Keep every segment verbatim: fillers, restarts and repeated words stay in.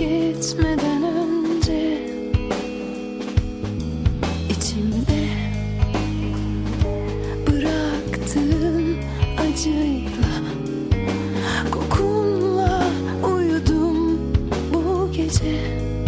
etmeden önce içimde bıraktığın acıyla, kokunla uyudum bu gece.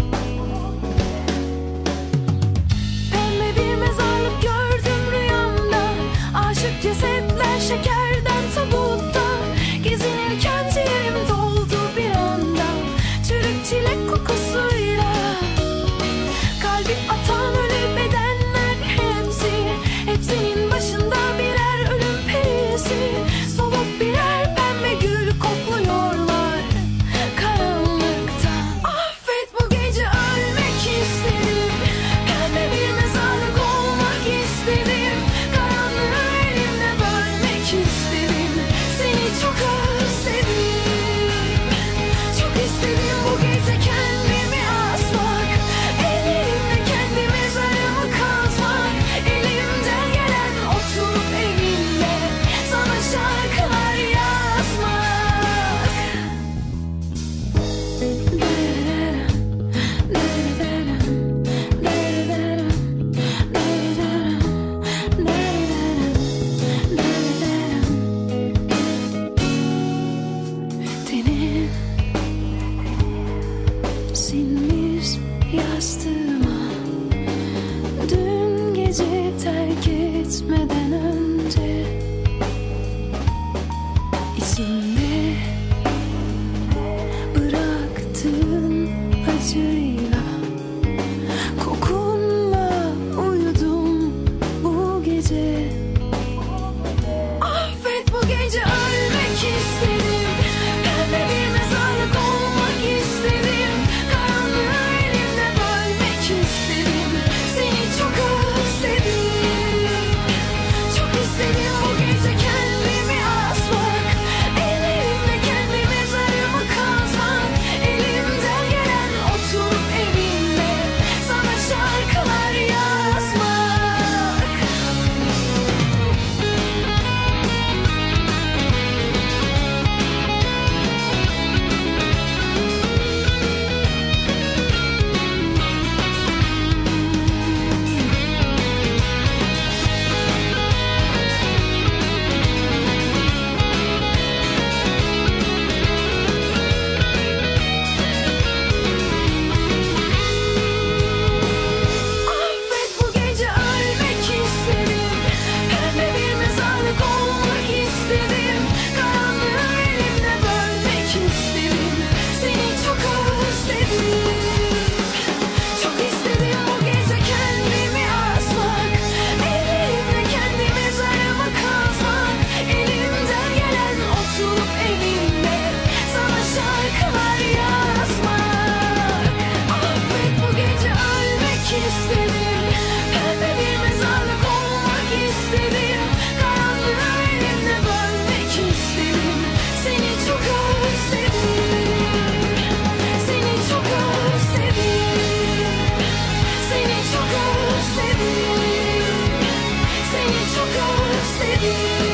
Pembe bir mezarlık gördüm rüyamda, aşık cesetler şekerden tabutta. Gezinirken ciğerim doldu bir anda, çürük çilek kokusuyla. Kalbi atan ölü bedenler hepsi, hepsinin başında birer ölüm perisi. Solup birer pembe gül kokluyorlar karanlıkta. Affet, bu gece ölmek istedim, pembe bir mezarlık olmak istedim. Karanlığı elimle bölmek istedim, seni çok özledim. Çok istedim bu gece kendimi asmak, ellerimle kendi mezarımı kazmak. Elimden gelen oturup evimde sana şarkılar yazmak. Tenin sinmiş yastığıma, dün gece terk etmeden önce içimde bıraktığın acıyla, kokunla uyudum bu gece. Affet, bu gece ölmek istedim, pembe bir mezarlık olmak istedim. Karanlığı elimle bölmek istedim, seni çok özledim. Çok istedim bu gece kendimi asmak, ellerimle kendi mezarımı kazmak. Elimden gelen oturup evimde sana şarkılar yazmak. Affet, bu gece ölmek istedim, pembe bir mezarlık olmak istedim. Karanlığı elimle bölmek istedim, seni çok özledim. Çok istedim bu gece kendimi asmak, ellerimle kendi mezarımı kazmak. Elimden gelen oturup evimde sana şarkılar yazmak. Affet, bu gece ölmek istedim, pembe bir mezarlık olmak istedim. Karanlığı elimle bölmek istedim, seni çok özledim. Seni çok özledim. Seni çok özledim. Seni çok özledim.